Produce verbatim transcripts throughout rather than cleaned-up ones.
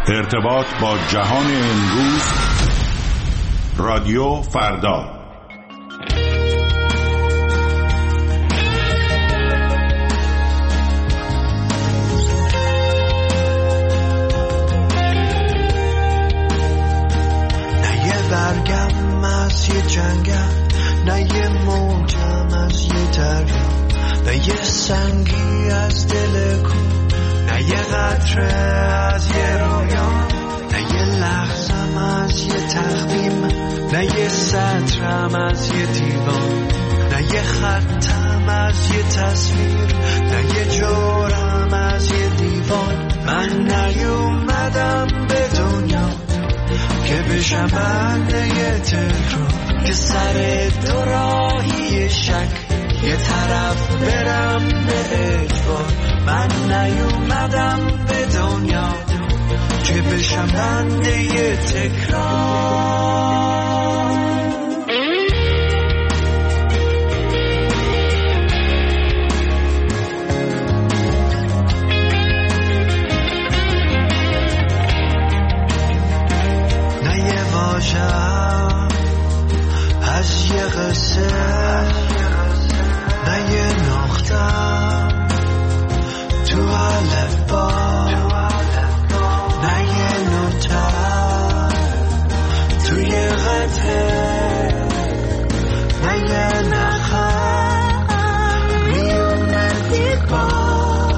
ارتباط با جهان امروز، رادیو فردا. نه یه برگم از یه جنگم، نه یه موجم از یه دریا، نه یه سنگی از دل کو، نه یه قطره از یه رویا، نه یه لحظم از یه تخمیم، نه یه سطرم از یه دیوان، نه یه خطم از یه تصویر، نه یه جورم از یه دیوان. من نیومدم به دنیا که بشم بنده یه تکرار، که سر دو راهی شک یه طرف برم به اجبار. من نیومدم به دنیا که بشم بنده یه تکرار. نه یه واژه‌ام از یه قصه، نه یه نقطه‌ام تو الفبا، نه یه نوتم توی قطعه، نه یه نخم میونه دیوار.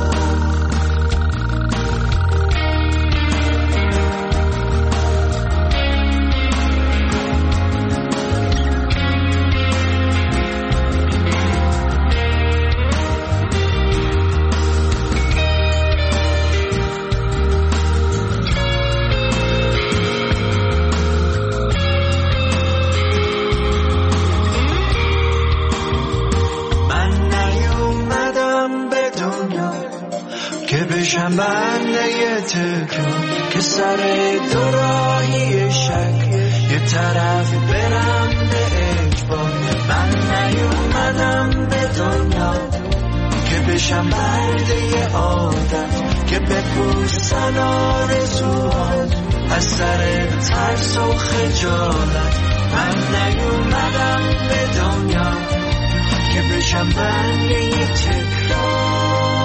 بشم بنده یه تکرار، که سر دو راهی شک یه طرف برم به اجبار. من نیومدم به دنیا که بشم بنده یه عادت، که بپوشن آرزوهات از سر ترس و خجالت. من نیومدم به دنیا که بشم بنده یه تکرار.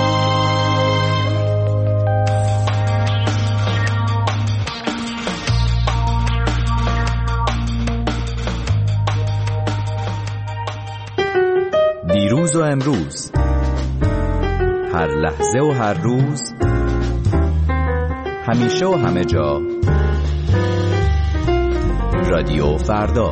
دیروز و امروز، هر لحظه و هر روز، همیشه و همه جا، رادیو فردا.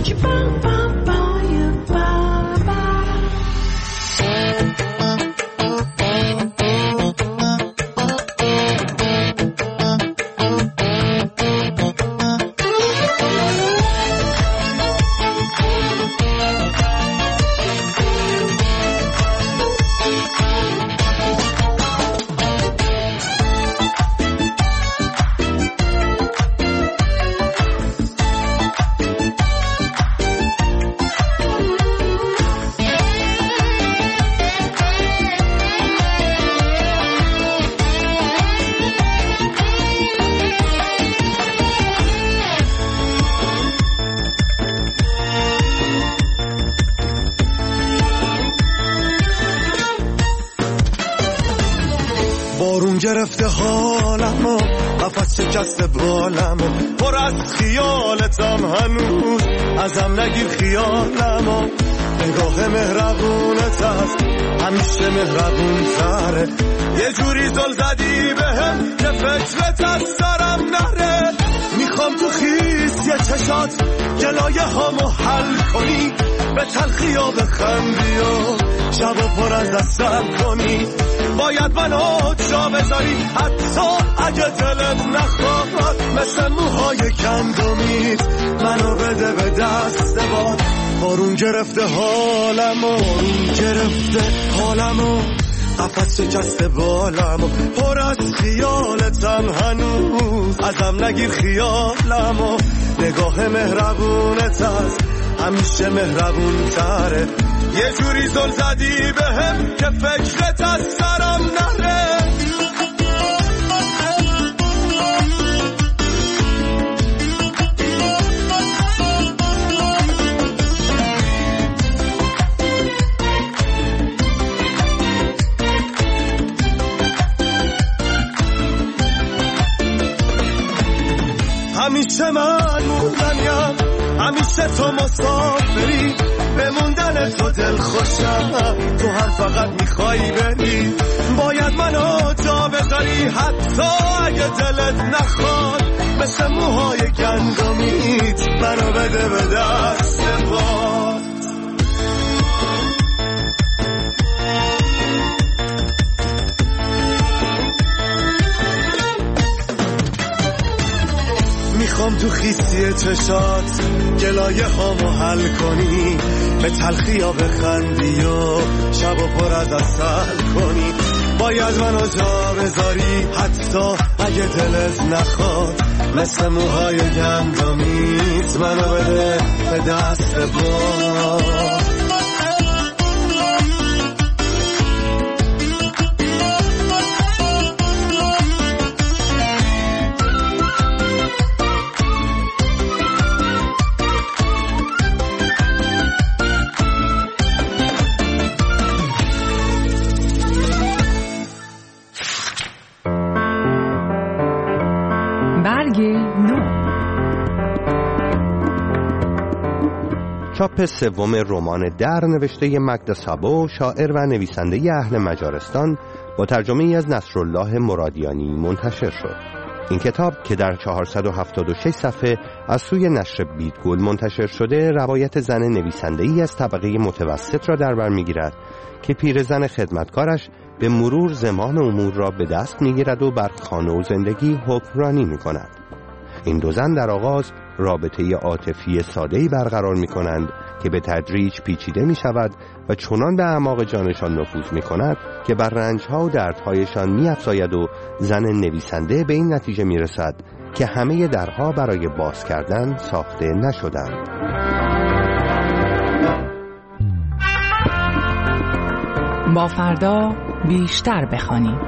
بارون گرفته حالمو، قفس شکسته بالمو، پر از خیالتم هنوز، ازم نگیر خیالمو. نگاه مهربونت هست همیشه مهربون تره، یه جوری زل زدی بهم که فکرت از سرم نره. میخوام تو خیس یه چشات جلایه هامو حل کنی، به تلخی ها بخندی و شبا پر از دستم کنی. باید منو جا بذاری حتی اگه دلت نخواد، مثل موهای گندمیت منو بده به دست باد. بارون گرفته حالمو، بارون گرفته حالمو، قفس شکسته بالمو، پر از خیالتم هنوز، ازم نگیر خیالمو. نگاه مهربونت هست همیشه مهربون تره، یه جوری زل زدی بهم که فکرت از سرم نره. همیشه من موندنیم، همیشه تو مسافری، به موندن تو دل خوشم، تو هم فقط میخوایی بری، باید منو جا بذاری حتی اگه دلت نخواد، مثل موهای گندمیت منو بده به دست باد. میخوام تو خیسی چشات گلایه هامو حل کنی، به تلخی ها بخندی و شب و پر از عسل کنی، باید منو جا بذاری حتی اگه دلت نخواد، مثل موهای گندمیت منو بده به دست باد. چاپ سوم رمان در نوشته مگدا سابو، شاعر و نویسنده اهل مجارستان، با ترجمه ای از نصرالله مرادیانی منتشر شد. این کتاب که در چهارصد و هفتاد و شش صفحه از سوی نشر بیتگل منتشر شده، روایت زن نویسنده ای از طبقه متوسط را در بر می‌گیرد که پیرزن خدمتکارش به مرور زمام امور را به دست می‌گیرد و بر خانه و زندگی حکمرانی می‌کند. این دو زن در آغاز رابطه عاطفی ساده‌ای برقرار می‌کنند که به تدریج پیچیده می‌شود و چنان به اعماق جانشان نفوذ می‌کند که بر رنج‌ها و دردهایشان می‌افزاید و زن نویسنده به این نتیجه می‌رسد که همه درها برای باز کردن ساخته نشدند. با فردا بیشتر بخوانیم.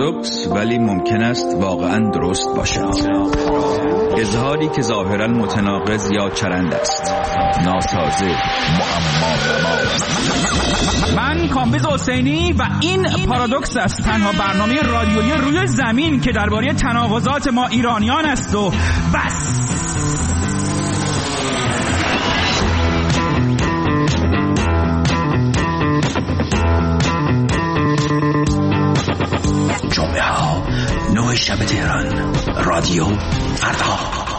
پارادوکس ولی ممکن است واقعا درست باشد. اظهاری که ظاهرا متناقض یا چرند است، ناسازه، معما. من کامبیز حسینی و این پارادوکس است، تنها برنامه رادیویی روی زمین که درباره تناقضات ما ایرانیان است و بس. جمعه ها نه شب تهران، رادیو فردا.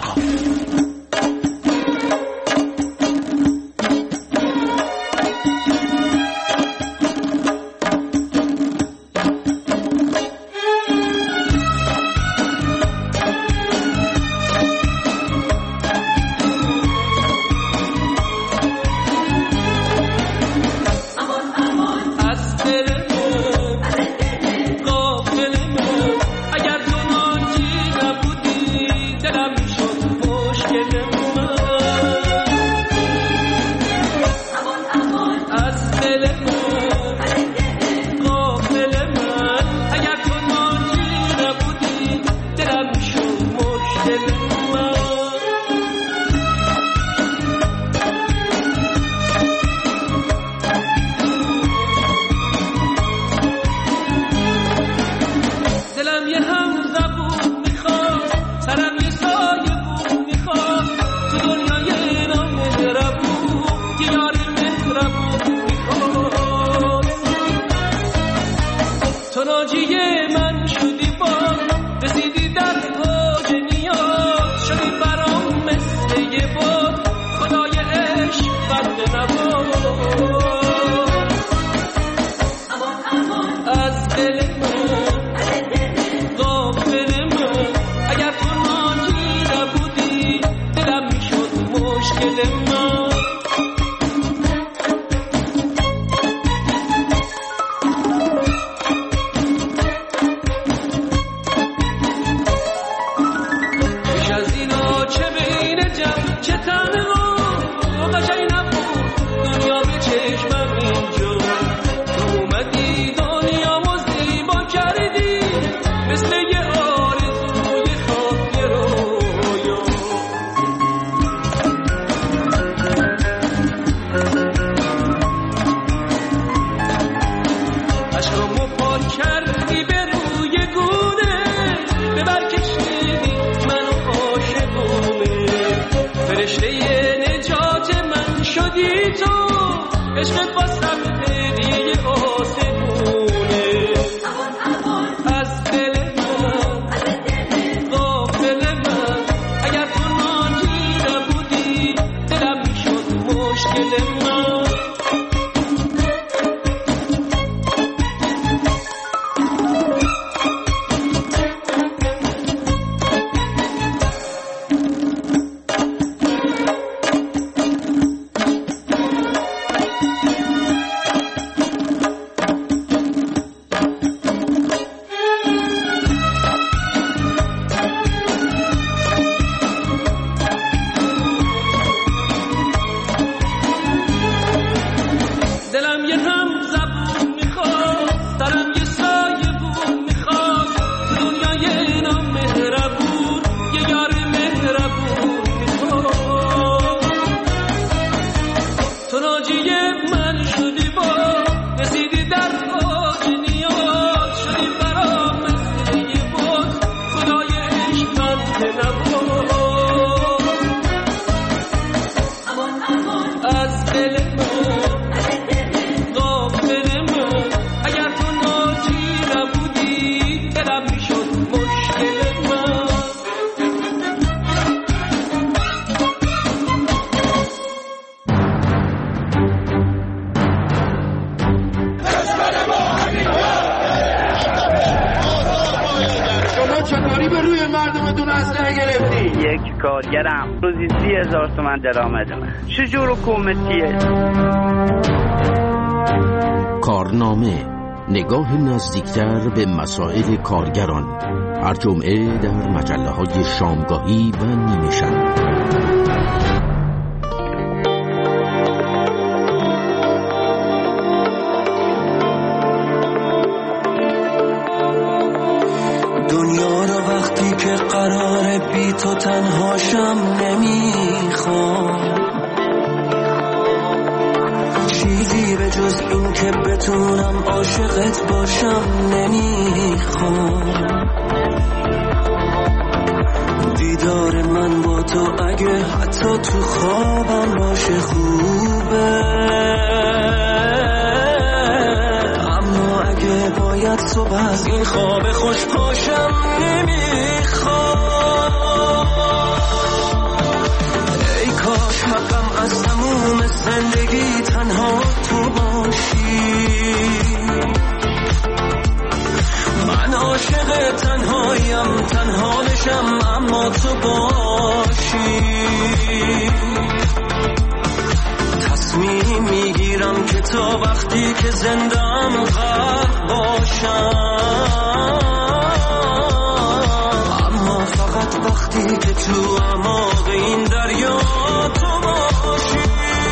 یک کارگرم روزی سی هزار تومن درآمد من. چجور حکومتیه؟ کارنامه، نگاه نزدیکتر به مسائل کارگران، هر جمعه در مجله های شامگاهی و نیمه شب. وقتی که قراره بی تو تنهاشم نمیخوام چیزی به جز این که بتونم عاشقت باشم نمیخوام دیدار من با تو اگه حتی تو خوابم باشه خوبه اما اگه باید صبح از این خواب خوش پاشم نمیخوام ای کاش حقم از تموم زندگی تنها تو باشی من عاشق تنهایم تنها نشم اما تو باشی تصمیم میگیرم که تا وقتی که زندم غرق باشم اما فقط وقتی که تو اعماق این دریا تو باشی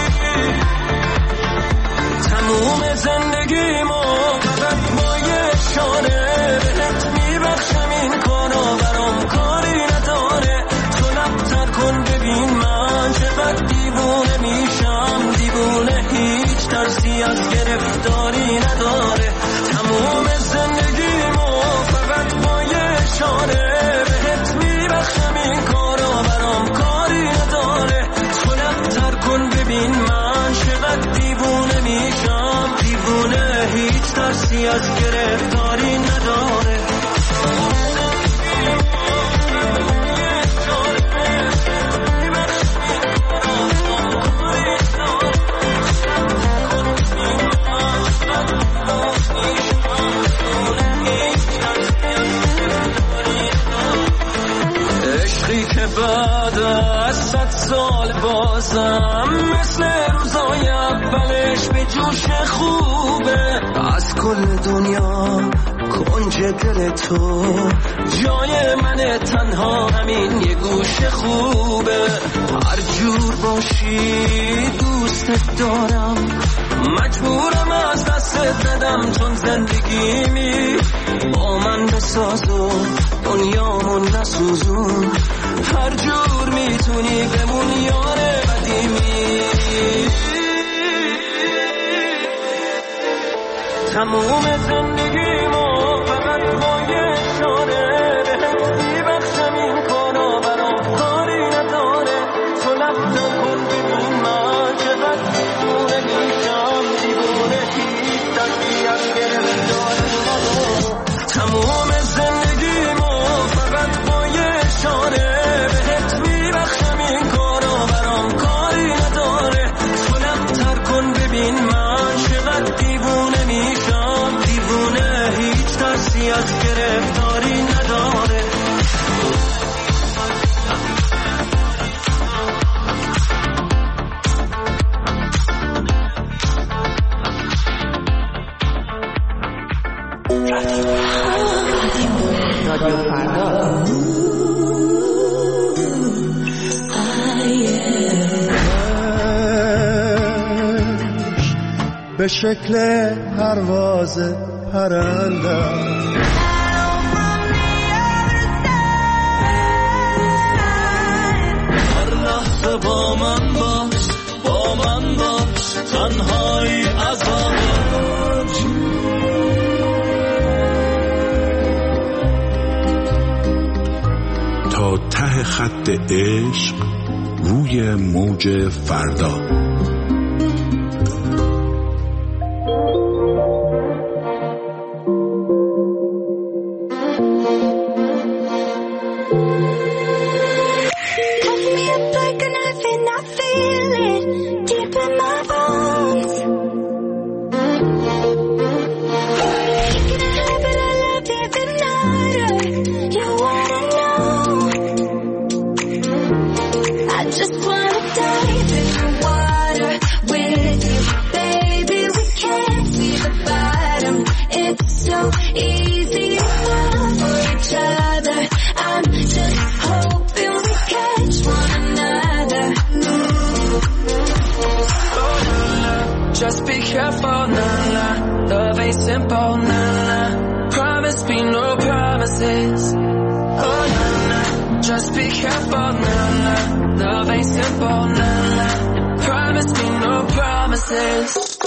تموم زندگیمو فقط با یه شانه بهت میبخشم این کارا برام کاری نداره تو لبتر کن ببین من چقدر دیوونه میشم دیوونه هیچ ترسی از گرفتاری نداره تموم زندگیمو فقط با یه شانه بهت میبخشم این کارا برام کاری نداره تو لبتر کن ببین من چقدر دیوونه میشم دیوونه هیچ ترسی از گرفتاری نداره عشقی که بعد از صد سال بازم مثل روزای اولش به جوش خوبه از کل دنیا کنج دل تو جای من تنها همین یه گوش خوبه هر جور باشی دوستت دارم مجبورم از دستت بدم چون زندگیمی با من بساز و دنیامون نسوزون هر جور میتونی بمون یار قدیمی تموم زندگیمو فقط با یه شانه بهت میبخشم این کارا برام کاری نداره تو لبتر کن ببین من چقدر دیوونه میشم دیوونه هیچ دستی از گرفتاری نداره تموم زندگیمو فقط با یه شانه بهت میبخشم این کارا برام کاری نداره تو لبتر کن ببین من چقدر دیوونه میشم دیوونه هیچ ترسی از گرفتاری نداره رادیو فردا به شکل پرواز پرندم هر لحظه با من باش با من باش تنهایی عذاب تا ته خط عشق روی موج فردا. Just be careful, nah, nah. Love ain't simple, nah, nah. Promise me no promises.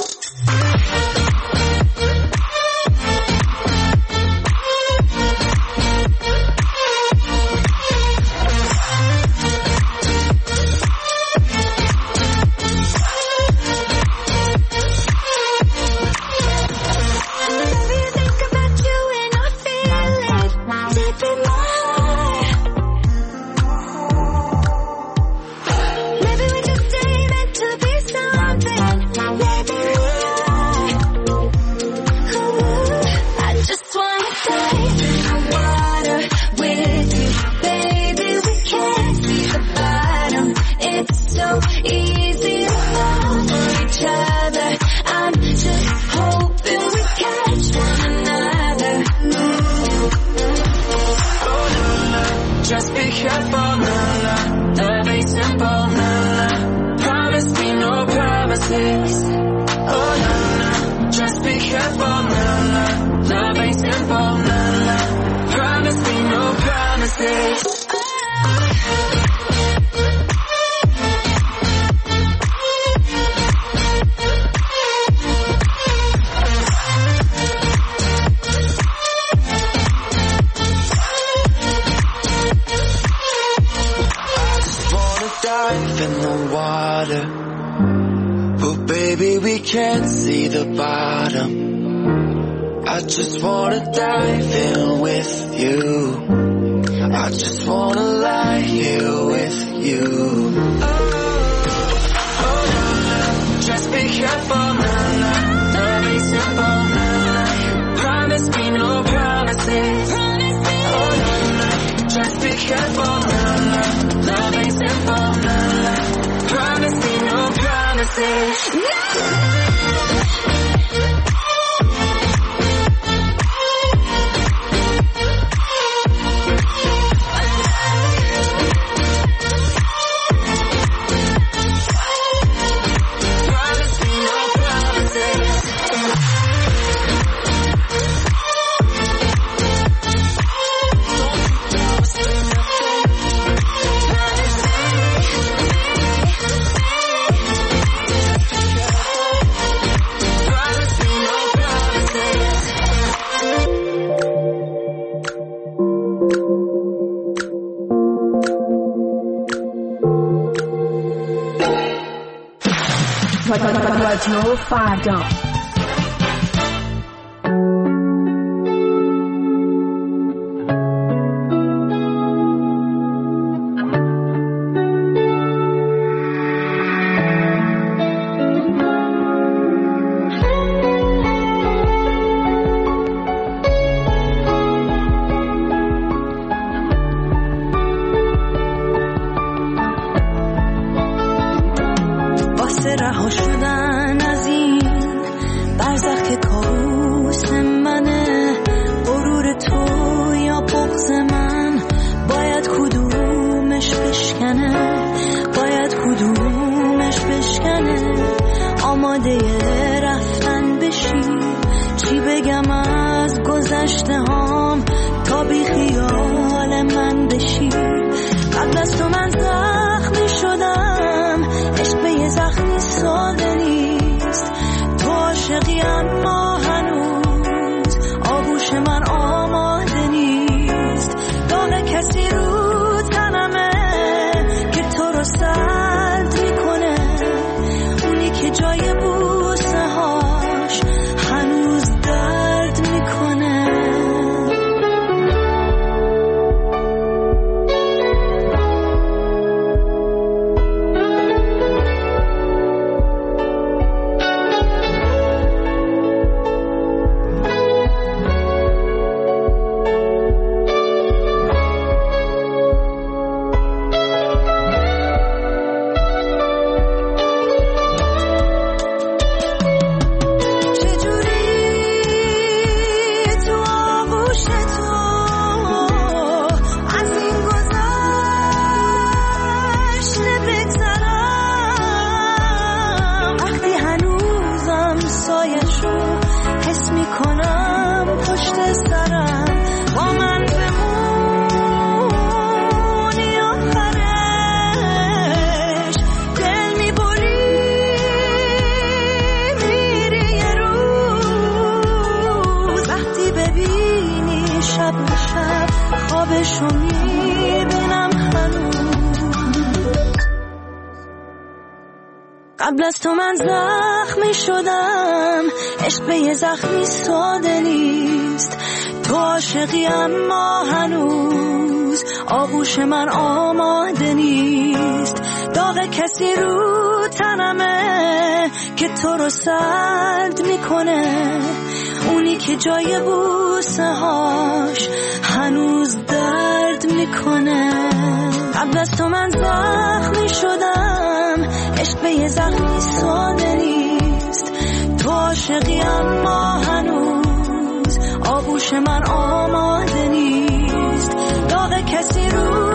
رادیو فردا. قبل از تو من زخمی شدم، عشق به یه زخمی ساده نیست. تو عاشقی اما هنوز آغوش من آماده نیست. داغ کسی رو تنمه که تو رو سرد میکنه، اونی که جای بوسه هاش هنوز درد میکنه. قبل از تو من زخمی شدم، عشق به یه زخمی ساده نیست. تو عاشقی اما هنوز آغوش من آماده نیست. داغ کسی رو